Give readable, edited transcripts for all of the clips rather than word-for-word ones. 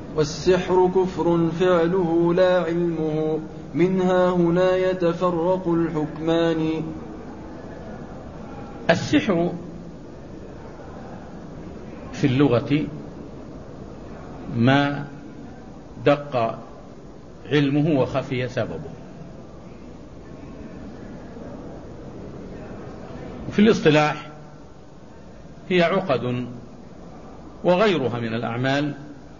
والسحر كفر فعله لا علمه، منها هنا يتفرق الحكمان. السحر في اللغة ما دق علمه وخفي سببه، وفي الاصطلاح هي عقد وغيرها من الأعمال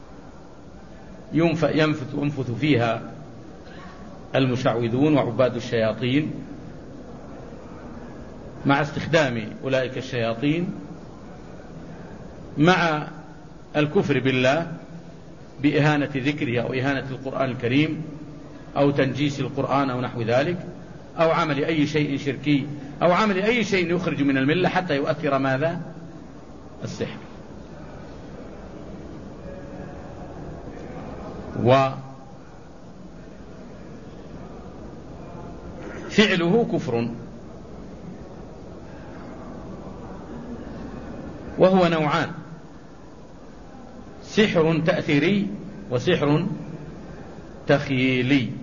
ينفث فيها المشعوذون وعباد الشياطين مع استخدام أولئك الشياطين مع الكفر بالله بإهانة ذكره أو إهانة القرآن الكريم أو تنجيس القرآن أو نحو ذلك، أو عمل أي شيء شركي أو عمل أي شيء يخرج من الملة حتى يؤثر ماذا؟ السحر. وفعله كفر، وهو نوعان: سحر تأثيري وسحر تخييلي.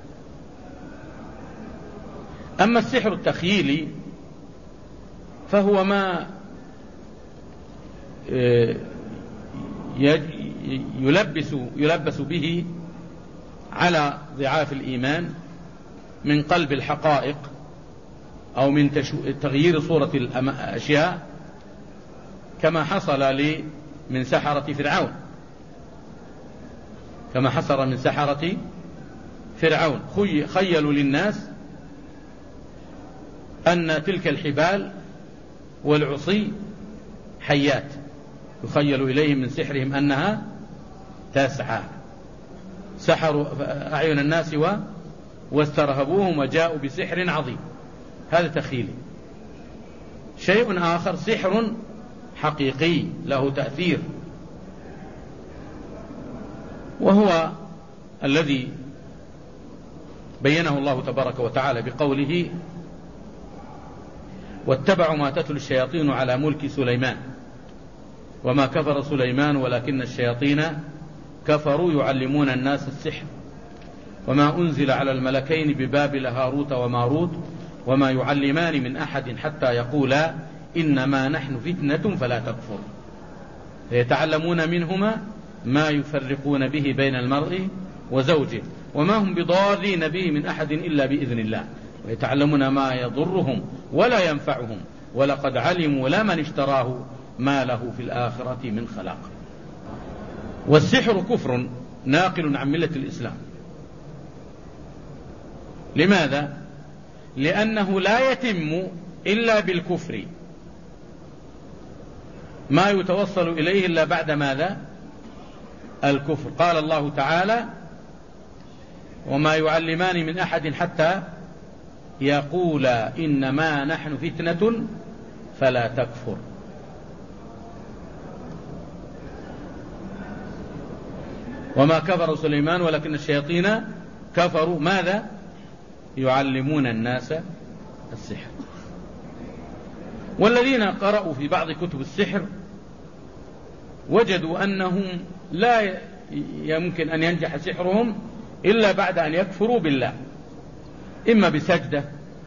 أما السحر التخييلي فهو ما يلبس به على ضعاف الإيمان من قلب الحقائق أو من تغيير صورة الأشياء، كما حصل من سحرة فرعون، كما حصل من سحرة فرعون. خيلوا للناس أن تلك الحبال والعصي حيات، يخيل إليهم من سحرهم أنها تسعى، سحروا أعين الناس واسترهبوهم وجاءوا بسحر عظيم. هذا تخيلي. شيء آخر سحر حقيقي له تأثير، وهو الذي بينه الله تبارك وتعالى بقوله: واتبعوا ما تتلو الشياطين على ملك سليمان وما كفر سليمان ولكن الشياطين كفروا يعلمون الناس السحر وما أنزل على الملكين ببابل هاروت وماروت وما يعلمان من أحد حتى يقولا إنما نحن فتنة فلا تكفر، فيتعلمون منهما ما يفرقون به بين المرء وزوجه وما هم بضارين به من أحد إلا بإذن الله، ويتعلمون ما يضرهم ولا ينفعهم ولقد علموا لمن اشتراه ما له في الآخرة من خلاق. والسحر كفر ناقل عن ملة الإسلام. لماذا؟ لأنه لا يتم إلا بالكفر، ما يتوصل إليه إلا بعد ماذا؟ الكفر. قال الله تعالى: وما يعلمان من أحد حتى يقولا إنما نحن فتنة فلا تكفر. وما كفر سليمان ولكن الشياطين كفروا ماذا؟ يعلمون الناس السحر. والذين قرأوا في بعض كتب السحر وجدوا أنهم لا يمكن أن ينجح سحرهم إلا بعد أن يكفروا بالله، إما بسجدة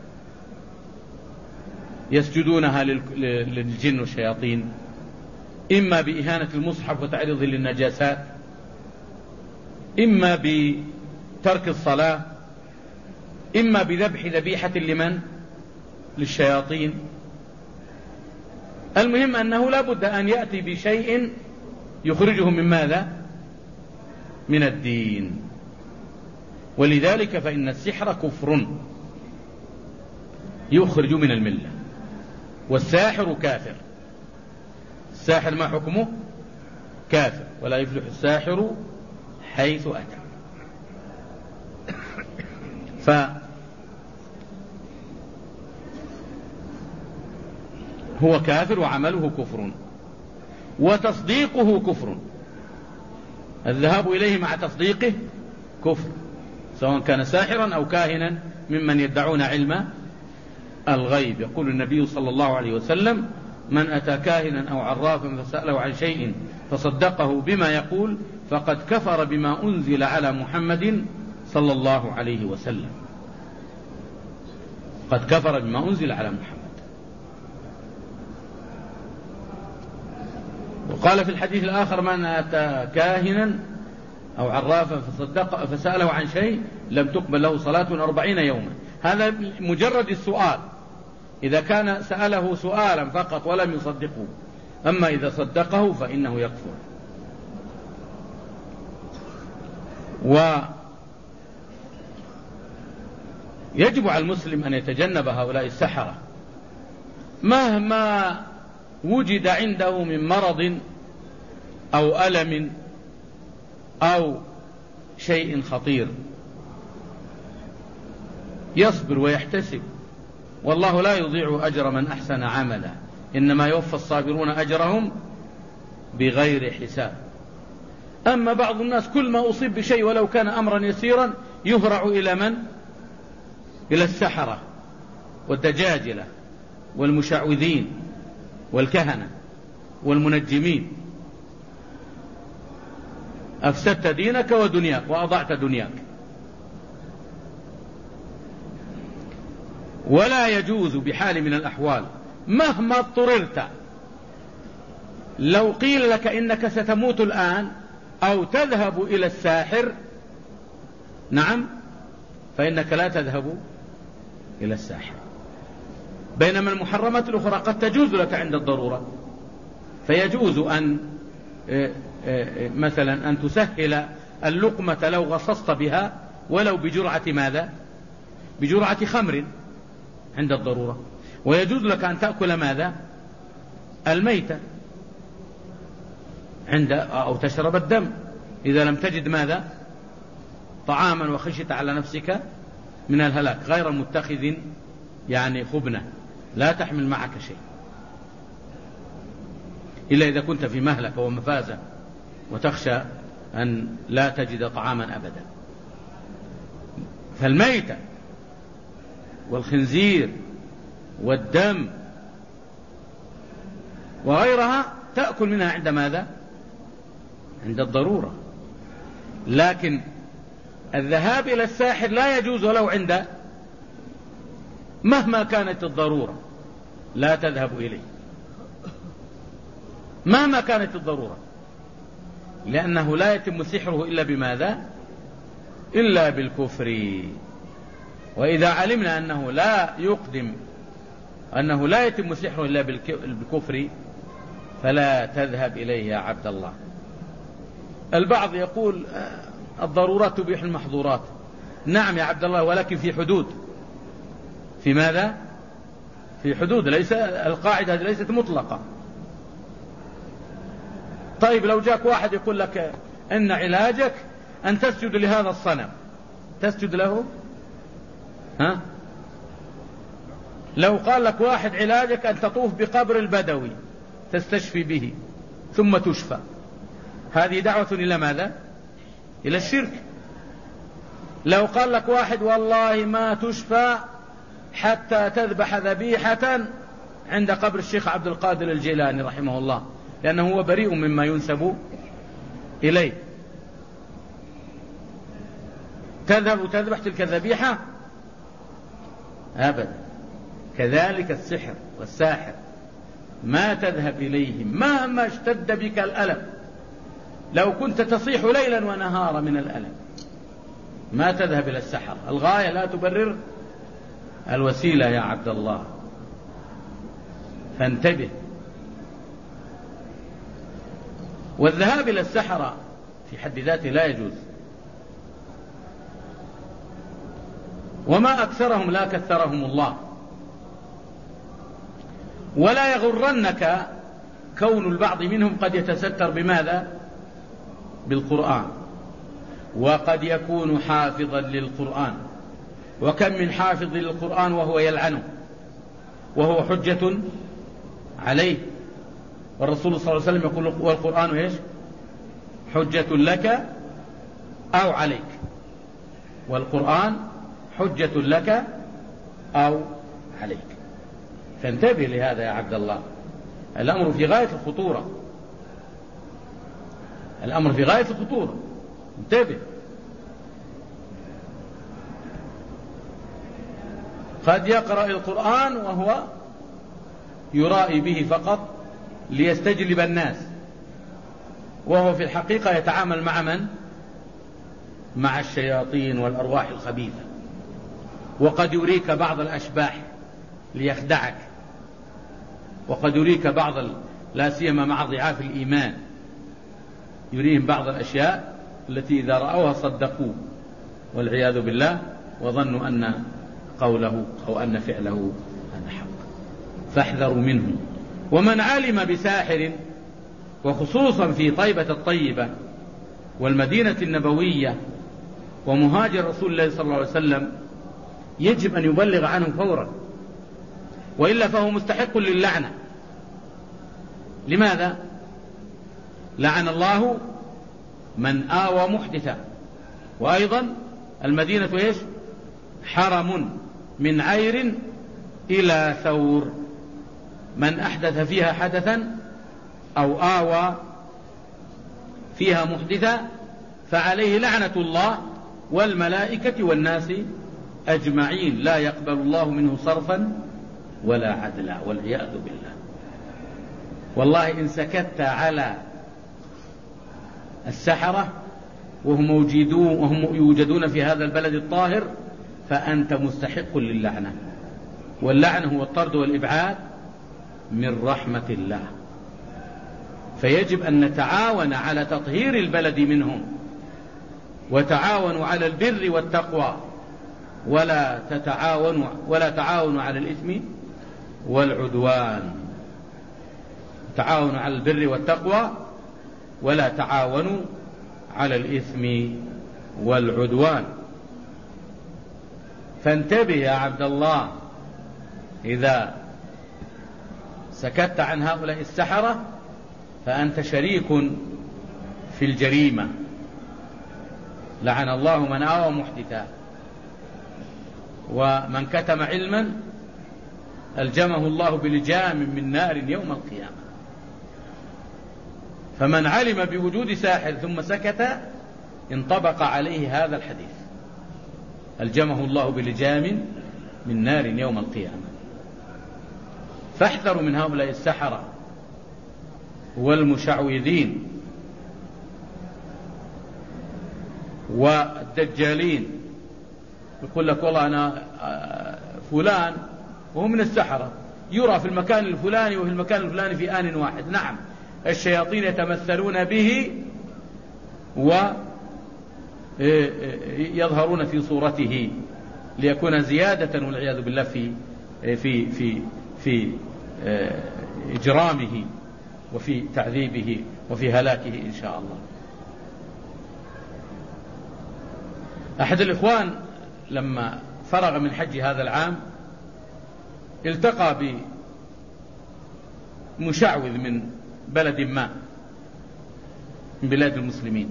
يسجدونها للجن والشياطين، إما بإهانة المصحف وتعريضه للنجاسات، إما بترك الصلاة، إما بذبح ذبيحة لمن؟ للشياطين. المهم أنه لا بد أن يأتي بشيء يخرجهم من ماذا؟ من الدين. ولذلك فإن السحر كفر يخرج من الملة، والساحر كافر. الساحر ما حكمه؟ كافر، ولا يفلح الساحر حيث أتى. فهو كافر وعمله كفر وتصديقه كفر، الذهاب إليه مع تصديقه كفر، سواء كان ساحرا أو كاهنا ممن يدعون علم الغيب. يقول النبي صلى الله عليه وسلم: من أتى كاهنا أو عرافا فسأله عن شيء فصدقه بما يقول فقد كفر بما أنزل على محمد صلى الله عليه وسلم. قد كفر بما أنزل على محمد. وقال في الحديث الآخر: من أتى كاهنا أو عرافا فسأله عن شيء لم تقبل له صلاة 40 يوما. هذا مجرد السؤال، إذا كان سأله سؤالا فقط ولم يصدقه، أما إذا صدقه فإنه يكفر. ويجب على المسلم أن يتجنب هؤلاء السحرة مهما وجد عنده من مرض أو ألم أو شيء خطير، يصبر ويحتسب، والله لا يضيع أجر من أحسن عملا، إنما يوفى الصابرون أجرهم بغير حساب. أما بعض الناس كل ما أصيب بشيء ولو كان أمرا يسيرا يهرع إلى من؟ إلى السحرة والدجاجلة والمشعوذين والكهنة والمنجمين. أفسدت دينك ودنياك وأضعت دنياك. ولا يجوز بحال من الأحوال مهما اضطررت، لو قيل لك إنك ستموت الآن أو تذهب إلى الساحر، نعم، فإنك لا تذهب إلى الساحر. بينما المحرمات الأخرى قد تجوز لك عند الضرورة، فيجوز أن مثلا أن تسهل اللقمة لو غصصت بها ولو بجرعة ماذا؟ بجرعة خمر عند الضرورة. ويجوز لك أن تأكل ماذا؟ الميتة أو تشرب الدم إذا لم تجد ماذا؟ طعاما وخشيت على نفسك من الهلاك، غير متخذ يعني خبنة، لا تحمل معك شيء إلا إذا كنت في مهلكة ومفازة وتخشى أن لا تجد طعاما أبدا. فالميتة والخنزير والدم وغيرها تأكل منها عند ماذا؟ عند الضرورة. لكن الذهاب إلى الساحر لا يجوز ولو عند، مهما كانت الضرورة لا تذهب إليه، مهما كانت الضرورة، لأنه لا يتم سحره إلا بماذا؟ إلا بالكفر. وإذا علمنا أنه لا يتم سحره إلا بالكفر فلا تذهب إليه يا عبد الله. البعض يقول الضرورات تبيح المحظورات. نعم يا عبد الله، ولكن في حدود. في ماذا؟ في حدود، ليس القاعدة ليست مطلقة. طيب لو جاك واحد يقول لك إن علاجك أن تسجد لهذا الصنم، تسجد له؟ ها؟ لو قال لك واحد علاجك أن تطوف بقبر البدوي تستشفي به ثم تشفى، هذه دعوة إلى ماذا؟ إلى الشرك. لو قال لك واحد والله ما تشفى حتى تذبح ذبيحة عند قبر الشيخ عبد القادر الجيلاني رحمه الله، لأنه هو بريء مما ينسب إليه، تذهب وتذبح تلك الذبيحة؟ أبدا. كذلك السحر والساحر ما تذهب إليهم مهما اشتد بك الألم، لو كنت تصيح ليلا ونهارا من الألم ما تذهب إلى السحر. الغاية لا تبرر الوسيلة يا عبد الله، فانتبه. والذهاب إلى السحرة في حد ذاته لا يجوز، وما أكثرهم لا كثرهم الله. ولا يغرنك كون البعض منهم قد يتستر بماذا؟ بالقرآن، وقد يكون حافظا للقرآن، وكم من حافظ للقرآن وهو يلعنه وهو حجة عليه. والرسول صلى الله عليه وسلم يقول والقرآن إيش؟ حجة لك أو عليك. والقرآن حجة لك أو عليك. فانتبه لهذا يا عبد الله، الأمر في غاية الخطورة. الأمر في غاية الخطورة، انتبه. قد يقرأ القرآن وهو يرائي به فقط ليستجلب الناس، وهو في الحقيقة يتعامل مع من؟ مع الشياطين والأرواح الخبيثة. وقد يريك بعض الأشباح ليخدعك، وقد يريك بعض لا سيما مع ضعاف الإيمان يريهم بعض الأشياء التي إذا رأوها صدقوه والعياذ بالله، وظنوا أن قوله أو أن فعله هذا حق. فاحذروا منه. ومن علم بساحر، وخصوصا في طيبة الطيبة والمدينة النبوية ومهاجر رسول الله صلى الله عليه وسلم، يجب أن يبلغ عنه فورا، وإلا فهو مستحق للعنة. لماذا؟ لعن الله من آوى محدثا. وأيضا المدينة إيش؟ حرم من عير إلى ثور، من أحدث فيها حدثا أو آوى فيها محدثا فعليه لعنة الله والملائكة والناس أجمعين، لا يقبل الله منه صرفا ولا عدلا، والعياذ بالله. والله إن سكت على السحرة وهم يوجدون في هذا البلد الطاهر فأنت مستحق للعنة، واللعنة هو الطرد والإبعاد من رحمة الله. فيجب أن نتعاون على تطهير البلد منهم، وتعاونوا على البر والتقوى، ولا تعاونوا على الإثم والعدوان. تعاونوا على البر والتقوى ولا تعاونوا على الإثم والعدوان. فانتبه يا عبد الله، إذا سكت عن هؤلاء السحرة فأنت شريك في الجريمة. لعن الله من آوى محدثا، ومن كتم علما ألجمه الله بلجام من نار يوم القيامة. فمن علم بوجود ساحر ثم سكت انطبق عليه هذا الحديث، ألجمه الله بلجام من نار يوم القيامة. فاحذروا من هؤلاء السحرة والمشعوذين والدجالين. يقول لك والله أنا فلان وهو من السحرة، يرى في المكان الفلاني وفي المكان الفلاني في آن واحد. نعم، الشياطين يتمثلون به ويظهرون في صورته ليكون زيادة والعياذ بالله في إجرامه وفي تعذيبه وفي هلاكه إن شاء الله. أحد الإخوان لما فرغ من حج هذا العام التقى بمشعوذ من بلد ما من بلاد المسلمين،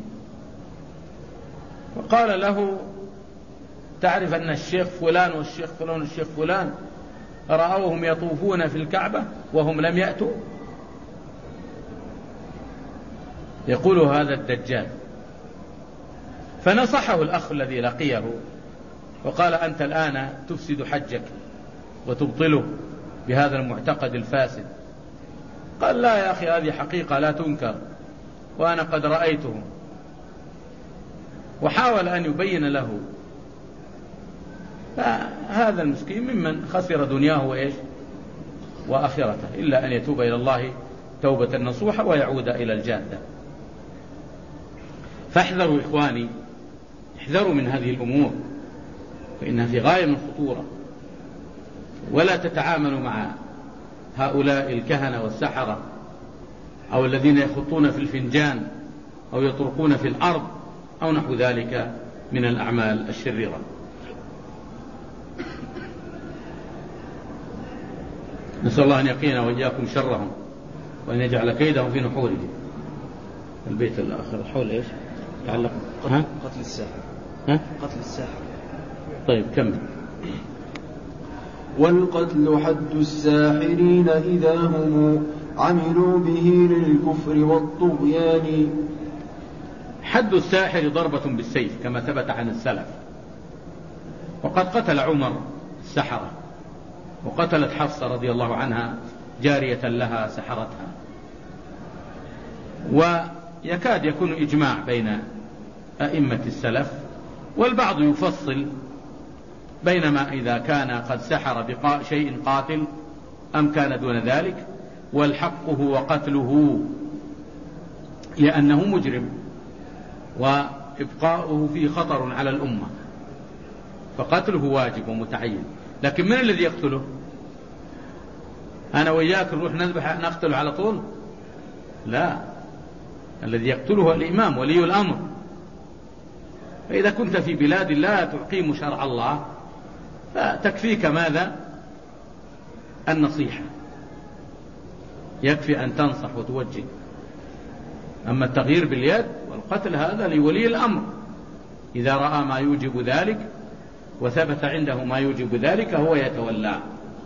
وقال له: تعرف أن الشيخ فلان والشيخ فلان والشيخ فلان رأوهم يطوفون في الكعبة وهم لم يأتوا؟ يقول هذا الدجال. فنصحه الأخ الذي لقيه وقال: أنت الآن تفسد حجك وتبطله بهذا المعتقد الفاسد. قال: لا يا أخي، هذه حقيقة لا تنكر وأنا قد رأيتهم. وحاول أن يبين له. فهذا المسكين ممن خسر دنياه وإيش وآخرته، إلا أن يتوب إلى الله توبة نصوحة ويعود إلى الجادة. فاحذروا إخواني، احذروا من هذه الأمور فإنها في غاية من الخطورة. ولا تتعاملوا مع هؤلاء الكهنة والسحرة أو الذين يخطون في الفنجان أو يطرقون في الأرض أو نحو ذلك من الأعمال الشريرة. نسأل الله أن يقينا وإياكم شرهم وأن يجعل كيدهم في نحورهم. البيت الآخر حول إيش يتعلق؟ قتل الساحر. قتل الساحر. طيب كمل. والقتل حد الساحرين إذا هم عملوا به للكفر والطغيان، حد الساحر ضربة بالسيف كما ثبت عن السلف، وقد قتل عمر السحرة، وقتلت حفصة رضي الله عنها جارية لها سحرتها. ويكاد يكون إجماع بين أئمة السلف، والبعض يفصل بينما إذا كان قد سحر بشيء قاتل أم كان دون ذلك، والحق هو قتله لأنه مجرم وإبقاؤه فيه خطر على الأمة، فقتله واجب ومتعين. لكن من الذي يقتله؟ أنا وإياك نروح نذبح نقتله على طول؟ لا، الذي يقتله الإمام ولي الأمر. فإذا كنت في بلاد لا تقيم شرع الله فتكفيك ماذا؟ النصيحة، يكفي أن تنصح وتوجه. أما التغيير باليد والقتل هذا لولي الأمر، إذا رأى ما يوجب ذلك وثبت عنده ما يوجب ذلك هو يتولى،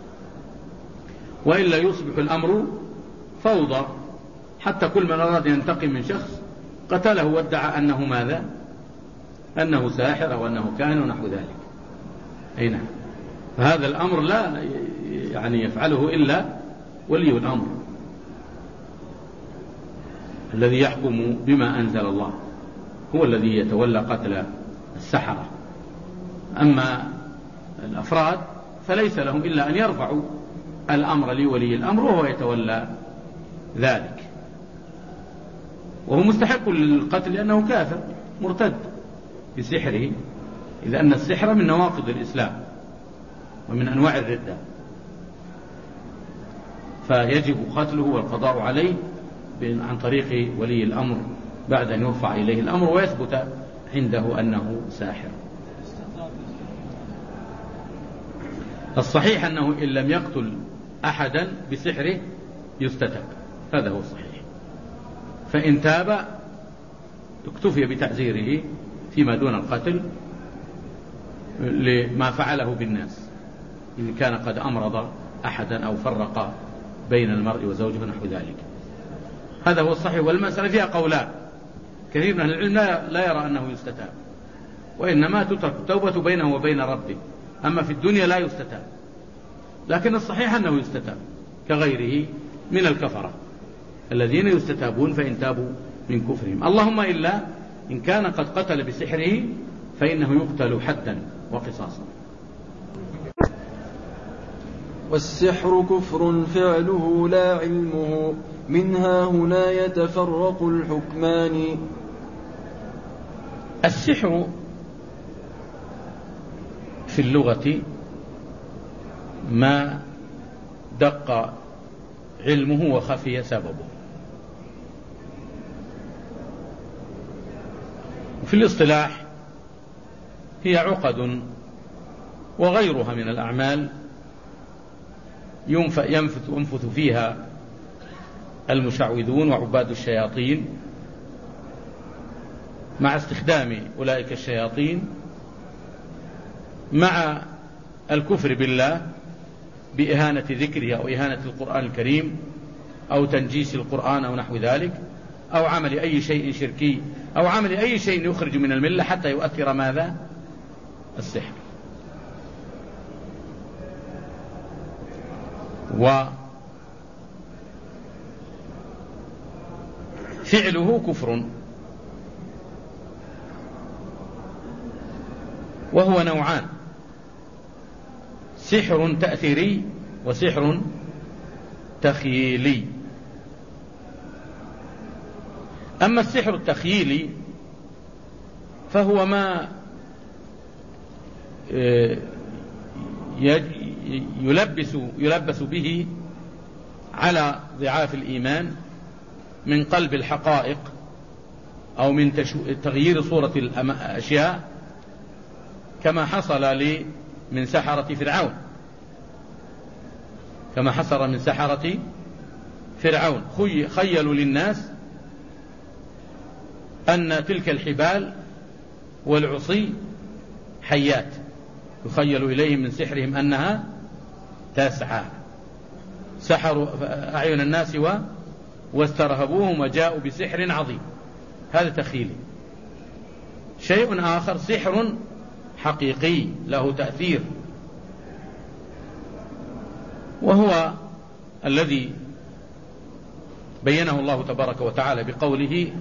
وإلا يصبح الأمر فوضى، حتى كل من أراد ينتقم من شخص قتله وادعى أنه ماذا؟ أنه ساحر وأنه كاهن ونحو ذلك. أي نعم، فهذا الأمر لا يعني يفعله إلا ولي الأمر الذي يحكم بما أنزل الله، هو الذي يتولى قتل السحرة. أما الأفراد فليس لهم إلا أن يرفعوا الأمر لولي الأمر وهو يتولى ذلك، وهو مستحق للقتل لأنه كافر مرتد بسحره، إذ أن السحر من نواقض الإسلام ومن أنواع الردة، فيجب قتله والقضاء عليه عن طريق ولي الأمر بعد أن يرفع إليه الأمر ويثبت عنده أنه ساحر. الصحيح أنه إن لم يقتل أحدا بسحره يستتاب، هذا هو الصحيح. فإن تاب اكتفي بتعزيره فيما دون القتل لما فعله بالناس، إن كان قد أمرض أحدا أو فرق بين المرء وزوجه ونحو ذلك، هذا هو الصحيح. والمسألة فيها قولان، كثير من العلم لا يرى أنه يستتاب، وإنما تترك التوبة بينه وبين ربه، أما في الدنيا لا يستتاب. لكن الصحيح أنه يستتاب كغيره من الكفرة الذين يستتابون فإن تابوا من كفرهم، اللهم إلا إن كان قد قتل بسحره فإنه يقتل حدا وقصاصا. والسحر كفر فعله لا علمه، منها هنا يتفرق الحكمان. السحر في اللغة ما دق علمه وخفي سببه، وفي الاصطلاح هي عقد وغيرها من الأعمال ينفث فيها المشعوذون وعباد الشياطين مع استخدام أولئك الشياطين مع الكفر بالله بإهانة ذكره أو إهانة القرآن الكريم أو تنجيس القرآن أو نحو ذلك، أو عمل أي شيء شركي أو عمل أي شيء يخرج من الملة حتى يؤثر ماذا؟ السحر. وفعله كفر، وهو نوعان: سحر تأثيري وسحر تخييلي. أما السحر التخييلي فهو ما يلبس به على ضعاف الإيمان من قلب الحقائق أو من تغيير صورة الأشياء، كما حصل من سحرة فرعون، كما حصل من سحرة فرعون. خيلوا للناس أن تلك الحبال والعصي حيات، يخيل إليهم من سحرهم أنها تسعى، سحروا أعين الناس واسترهبوهم وجاءوا بسحر عظيم. هذا تخيلي. شيء آخر سحر حقيقي له تأثير، وهو الذي بينه الله تبارك وتعالى بقوله: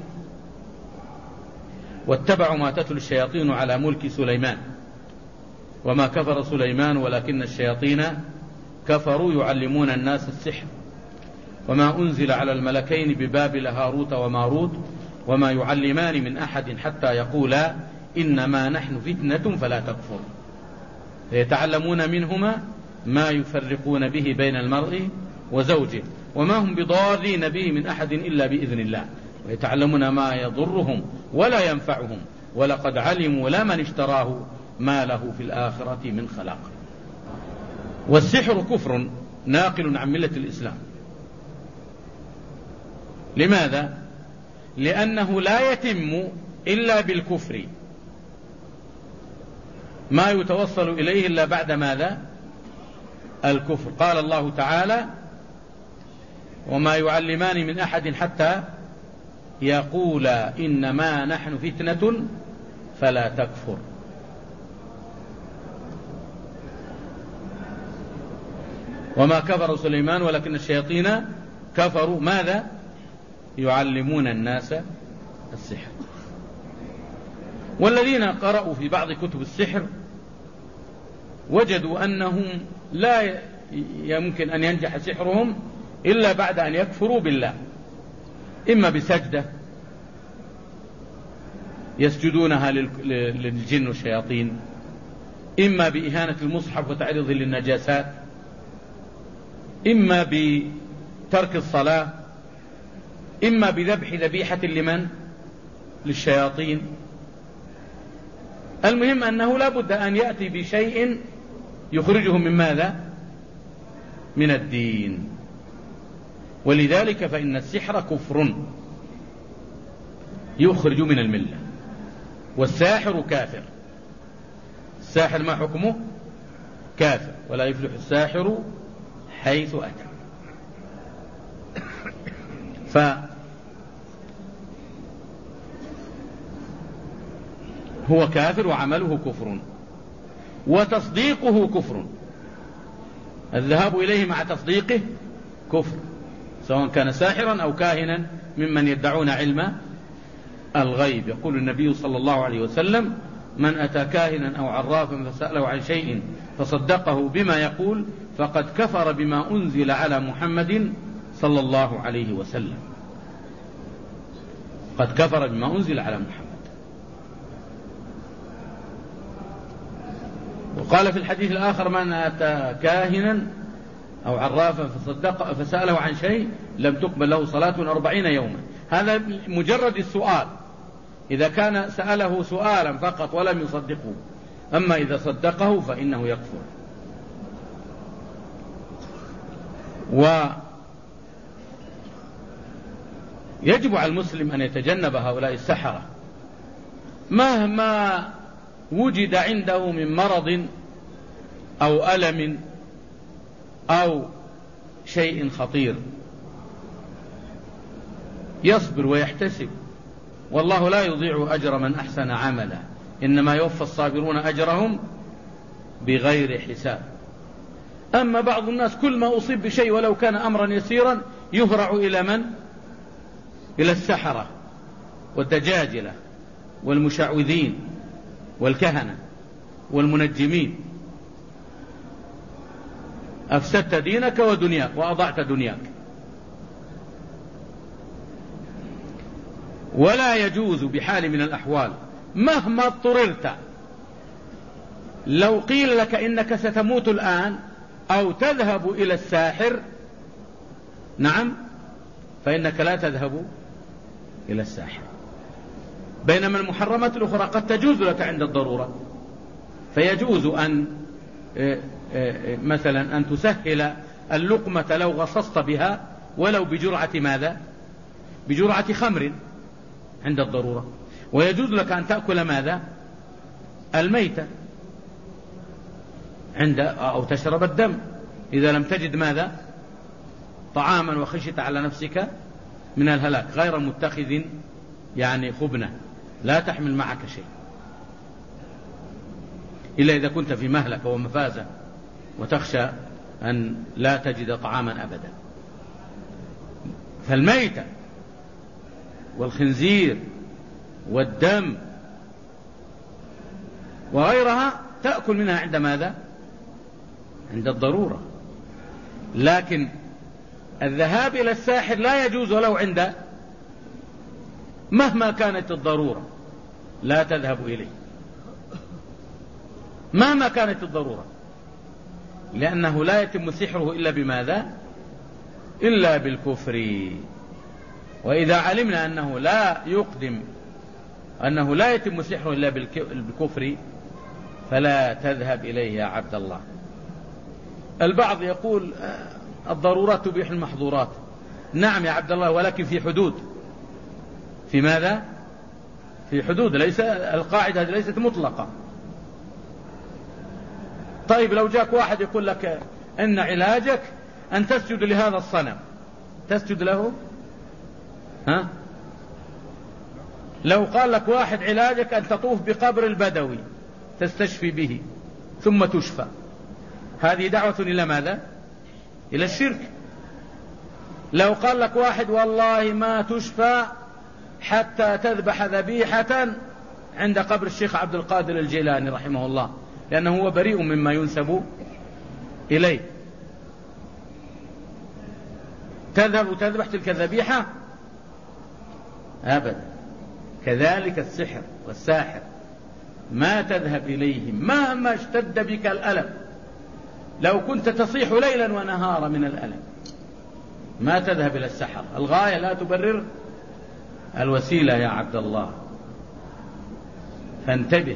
واتبعوا ما تتلو الشياطين على ملك سليمان وما كفر سليمان ولكن الشياطين كفروا يعلمون الناس السحر وما أنزل على الملكين ببابل هاروت وماروت وما يعلمان من أحد حتى يقولا إنما نحن فتنة فلا تكفر فيتعلمون منهما ما يفرقون به بين المرء وزوجه وما هم بضارين به من أحد إلا بإذن الله ويتعلمون ما يضرهم ولا ينفعهم ولقد علموا لمن اشتراه ما له في الآخرة من خلاق. والسحر كفر ناقل عن ملة الإسلام. لماذا؟ لأنه لا يتم إلا بالكفر، ما يتوصل إليه إلا بعد ماذا؟ الكفر. قال الله تعالى: وما يعلمان من أحد حتى يقولا إنما نحن فتنة فلا تكفر. وما كفر سليمان ولكن الشياطين كفروا ماذا؟ يعلمون الناس السحر. والذين قرأوا في بعض كتب السحر وجدوا أنهم لا يمكن أن ينجح سحرهم إلا بعد أن يكفروا بالله، إما بسجدة يسجدونها للجن والشياطين، إما بإهانة المصحف وتعريضه للنجاسات، إما بترك الصلاة، إما بذبح ذبيحة لمن؟ للشياطين. المهم أنه لا بد أن يأتي بشيء يخرجهم من ماذا؟ من الدين. ولذلك فإن السحر كفر يخرج من الملة، والساحر كافر. الساحر ما حكمه؟ كافر، ولا يفلح الساحر حيث أتى. فهو كافر وعمله كفر وتصديقه كفر. الذهاب إليه مع تصديقه كفر، سواء كان ساحرا أو كاهنا ممن يدعون علم الغيب. يقول النبي صلى الله عليه وسلم: من أتى كاهنا أو عرافا فسأله عن شيء فصدقه بما يقول فقد كفر بما أنزل على محمد صلى الله عليه وسلم. قد كفر بما أنزل على محمد. وقال في الحديث الآخر: من أتى كاهنا أو عرافا فسأله عن شيء لم تقبل له صلاة 40 يوما. هذا مجرد السؤال، إذا كان سأله سؤالا فقط ولم يصدقه، أما إذا صدقه فإنه يكفر. ويجب على المسلم أن يتجنب هؤلاء السحرة مهما وجد عنده من مرض أو ألم أو شيء خطير، يصبر ويحتسب، والله لا يضيع أجر من أحسن عملا، إنما يوفى الصابرون أجرهم بغير حساب. أما بعض الناس كل ما أصيب بشيء ولو كان أمرا يسيرا يهرع إلى من؟ إلى السحرة والدجاجلة والمشعوذين والكهنة والمنجمين. أفسدت دينك ودنياك وأضعت دنياك. ولا يجوز بحال من الأحوال مهما اضطررت، لو قيل لك إنك ستموت الآن أو تذهب إلى الساحر، نعم، فإنك لا تذهب إلى الساحر. بينما المحرمات الأخرى قد تجوز لك عند الضرورة، فيجوز أن مثلا أن تسهل اللقمة لو غصصت بها ولو بجرعة ماذا؟ بجرعة خمر عند الضرورة. ويجوز لك أن تأكل ماذا؟ الميتة أو تشرب الدم إذا لم تجد ماذا؟ طعاما وخشيت على نفسك من الهلاك، غير متخذ يعني خبنة، لا تحمل معك شيء. إلا إذا كنت في مهلكة ومفازة وتخشى أن لا تجد طعاما أبدا. فالميتة والخنزير والدم وغيرها تأكل منها عند ماذا؟ عند الضرورة. لكن الذهاب إلى الساحر لا يجوز ولو عند مهما كانت الضرورة، لا تذهب إليه مهما كانت الضرورة، لأنه لا يتم سحره إلا بماذا؟ إلا بالكفر. وإذا علمنا أنه لا يتم سحره إلا بالكفر فلا تذهب إليه يا عبد الله. البعض يقول الضرورات تبيح المحظورات. نعم يا عبد الله، ولكن في حدود. في ماذا؟ في حدود، ليس القاعدة ليست مطلقة. طيب لو جاك واحد يقول لك إن علاجك أن تسجد لهذا الصنم، تسجد له؟ ها؟ لو قال لك واحد علاجك أن تطوف بقبر البدوي تستشفي به ثم تشفى، هذه دعوة إلى ماذا؟ إلى الشرك. لو قال لك واحد والله ما تشفى حتى تذبح ذبيحة عند قبر الشيخ عبد القادر الجيلاني رحمه الله، لأنه هو بريء مما ينسب إليه، تذهب وتذبح تلك الذبيحة؟ أبدا. كذلك السحر والساحر ما تذهب إليهم مهما اشتد بك الألم، لو كنت تصيح ليلا ونهارا من الألم ما تذهب إلى السحر. الغاية لا تبرر الوسيلة يا عبد الله، فانتبه.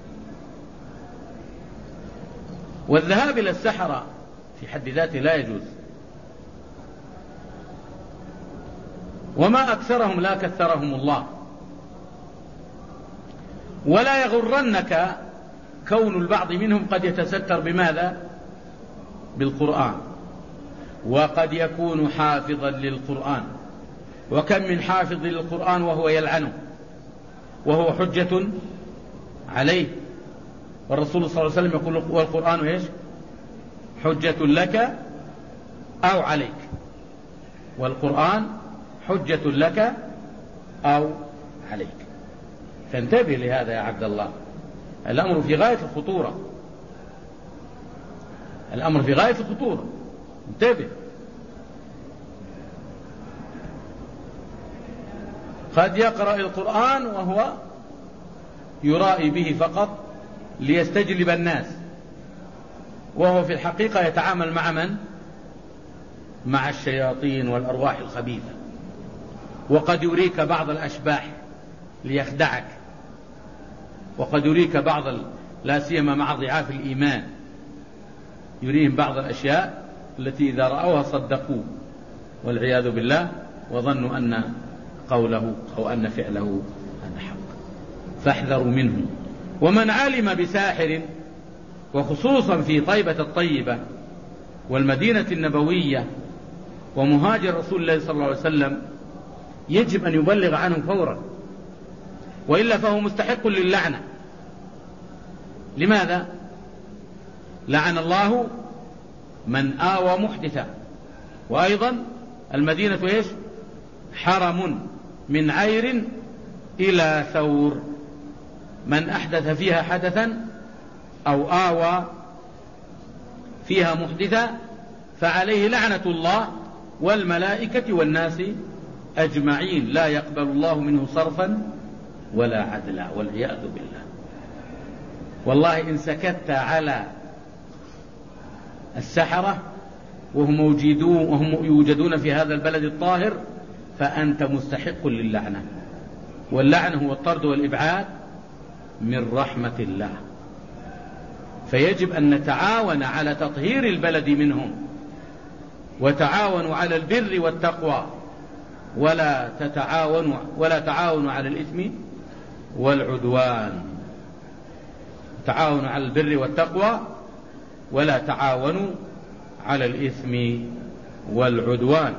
والذهاب إلى السحرة في حد ذاته لا يجوز، وما أكثرهم لا كثرهم الله. ولا يغرنك كون البعض منهم قد يتستر بماذا؟ بالقرآن، وقد يكون حافظا للقرآن، وكم من حافظ للقرآن وهو يلعنه وهو حجة عليه. والرسول صلى الله عليه وسلم يقول والقرآن إيش؟ حجة لك أو عليك. والقرآن حجة لك أو عليك. فانتبه لهذا يا عبد الله، الأمر في غاية الخطورة، الأمر في غاية الخطورة، انتبه. قد يقرأ القرآن وهو يرائي به فقط ليستجلب الناس، وهو في الحقيقة يتعامل مع من؟ مع الشياطين والأرواح الخبيثة. وقد يريك بعض الأشباح ليخدعك، وقد يريك بعض لا سيما مع ضعاف الإيمان يريهم بعض الأشياء التي إذا رأوها صدقوه والعياذ بالله، وظنوا أن قوله أو أن فعله هذا حق. فاحذروا منه. ومن علم بساحر، وخصوصا في طيبة الطيبة والمدينة النبوية ومهاجر رسول الله صلى الله عليه وسلم، يجب أن يبلغ عنه فورا، وإلا فهو مستحق للعنة. لماذا؟ لعن الله من آوى محدثا. وأيضا المدينة إيش؟ حرم من عير إلى ثور، من أحدث فيها حدثا أو آوى فيها محدثا فعليه لعنة الله والملائكة والناس أجمعين، لا يقبل الله منه صرفا ولا عدلا، والعياذ بالله. والله إن سكت على السحرة وهم يوجدون في هذا البلد الطاهر فأنت مستحق للعنة، واللعنة هو الطرد والإبعاد من رحمة الله. فيجب أن نتعاون على تطهير البلد منهم، وتعاونوا على البر والتقوى، ولا تعاونوا على الإثم والعدوان. تعاونوا على البر والتقوى ولا تعاونوا على الإثم والعدوان.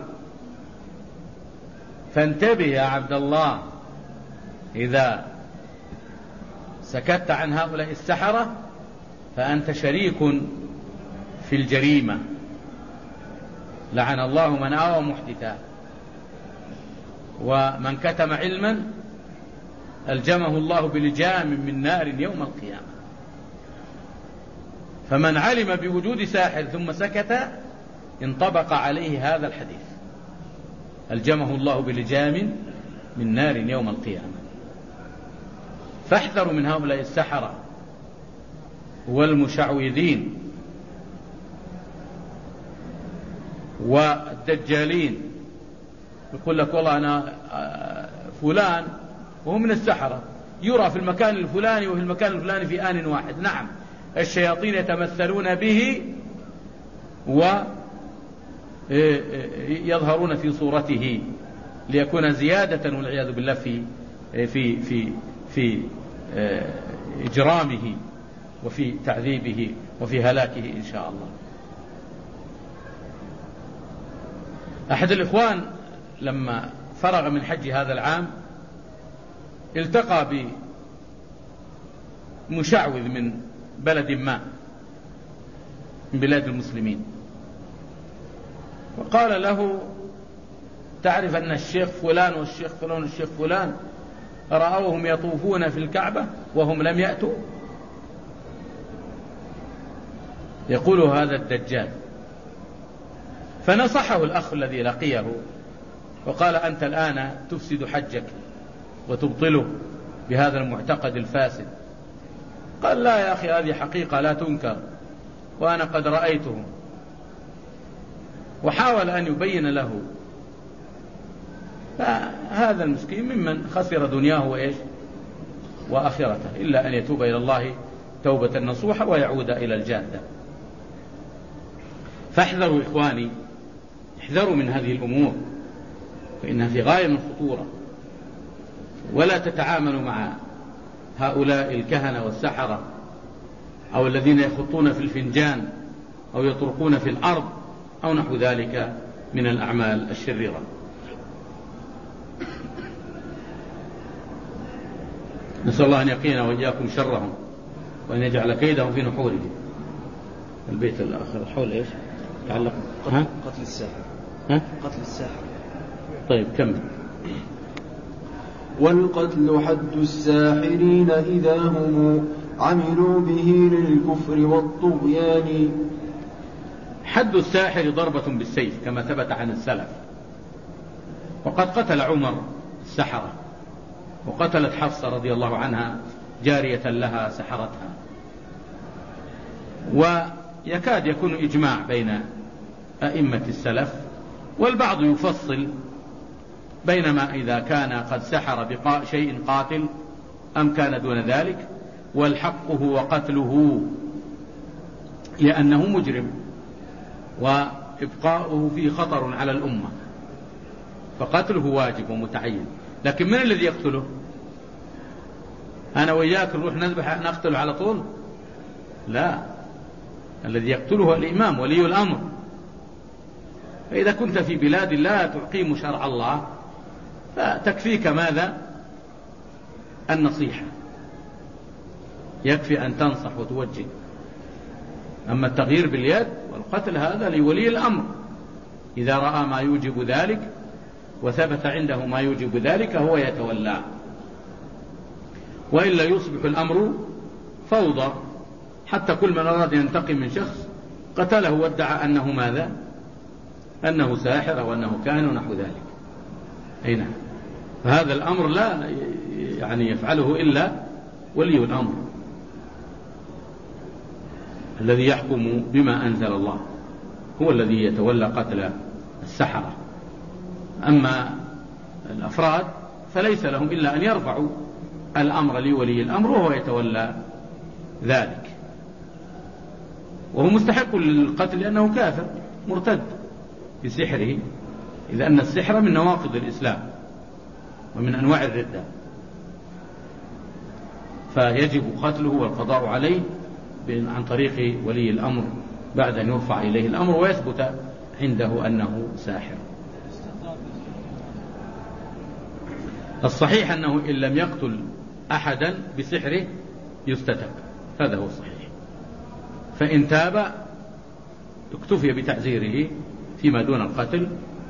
فانتبه يا عبد الله، إذا سكت عن هؤلاء السحرة فأنت شريك في الجريمة. لعن الله من آوى محدثا، ومن كتم علما ألجمه الله بلجام من نار يوم القيامة. فمن علم بوجود ساحر ثم سكت انطبق عليه هذا الحديث، ألجمه الله بلجام من نار يوم القيامة. فاحذروا من هؤلاء السحرة والمشعوذين والدجالين. يقول لك والله أنا فلان وهو من السحرة، يرى في المكان الفلاني وفي المكان الفلاني في آن واحد. نعم، الشياطين يتمثلون به ويظهرون في صورته ليكون زيادة والعياذ بالله في إجرامه وفي تعذيبه وفي هلاكه إن شاء الله. أحد الإخوان لما فرغ من حج هذا العام التقى بمشعوذ من بلد ما من بلاد المسلمين، وقال له: تعرف أن الشيخ فلان والشيخ فلان والشيخ فلان رأوهم يطوفون في الكعبة وهم لم يأتوا؟ يقول هذا الدجال. فنصحه الأخ الذي لقيه وقال: أنت الآن تفسد حجك وتبطله بهذا المعتقد الفاسد. قال: لا يا أخي، هذه حقيقة لا تنكر وأنا قد رأيته. وحاول أن يبين له. فهذا المسكين ممن خسر دنياه وإيش وآخرته، إلا أن يتوب إلى الله توبة نصوحة ويعود إلى الجادة. فاحذروا إخواني، احذروا من هذه الأمور فإنها في غاية من الخطورة. ولا تتعاملوا مع هؤلاء الكهنة والسحرة أو الذين يخطون في الفنجان أو يطرقون في الأرض أو نحو ذلك من الأعمال الشريرة. نسأل الله أن يقينا وإياكم شرهم وأن يجعل كيدهم في نحورهم. البيت الآخر حول إيش يتعلق؟ قتل الساحر. قتل الساحر. طيب كمل. والقتل حد الساحرين إذا هم عملوا به للكفر والطغيان. حد الساحر ضربة بالسيف كما ثبت عن السلف، وقد قتل عمر السحرة، وقتلت حفصة رضي الله عنها جارية لها سحرتها. ويكاد يكون إجماع بين أئمة السلف، والبعض يفصل بينما إذا كان قد سحر بشيء قاتل أم كان دون ذلك، والحق هو قتله لأنه مجرم وإبقاؤه فيه خطر على الأمة، فقتله واجب ومتعين. لكن من الذي يقتله؟ أنا وإياك نروح نذبح نقتله على طول؟ لا، الذي يقتله الإمام ولي الأمر. فإذا كنت في بلاد لا تقيم شرع الله فتكفيك ماذا؟ النصيحة، يكفي أن تنصح وتوجه. أما التغيير باليد والقتل هذا لولي الأمر، إذا رأى ما يوجب ذلك وثبت عنده ما يوجب ذلك هو يتولى، وإلا يصبح الأمر فوضى، حتى كل من أراد ينتقم من شخص قتله وادعى أنه ماذا؟ أنه ساحر أو أنه كاهن ونحو ذلك. أي نعم. فهذا الأمر لا يعني يفعله إلا ولي الأمر الذي يحكم بما أنزل الله، هو الذي يتولى قتل السحرة. أما الأفراد فليس لهم إلا أن يرفعوا الأمر لولي الأمر وهو يتولى ذلك، وهو مستحق للقتل لأنه كافر مرتد بسحره، إذ أن السحر من نواقض الإسلام ومن أنواع الردة، فيجب قتله والقضاء عليه عن طريق ولي الأمر بعد أن يرفع إليه الأمر ويثبت عنده أنه ساحر. الصحيح أنه إن لم يقتل أحدا بسحره يستتب، هذا هو الصحيح. فإن تاب اكتفي بتعزيره فيما دون القتل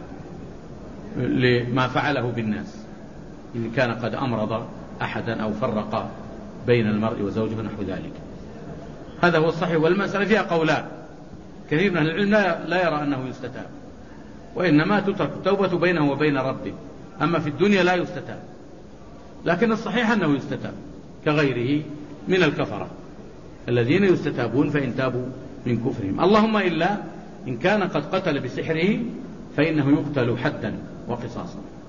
لما فعله بالناس، إن كان قد أمرض أحدا أو فرق بين المرء وزوجه ونحو ذلك. هذا هو الصحيح. والمسألة فيها قولان، كثير من العلم لا يرى أنه يستتاب، وإنما تترك التوبة بينه وبين ربه، أما في الدنيا لا يستتاب. لكن الصحيح أنه يستتاب كغيره من الكفرة الذين يستتابون فإن تابوا من كفرهم. اللهم إلا إن كان قد قتل بسحره فإنه يقتل حدا وقصاصا.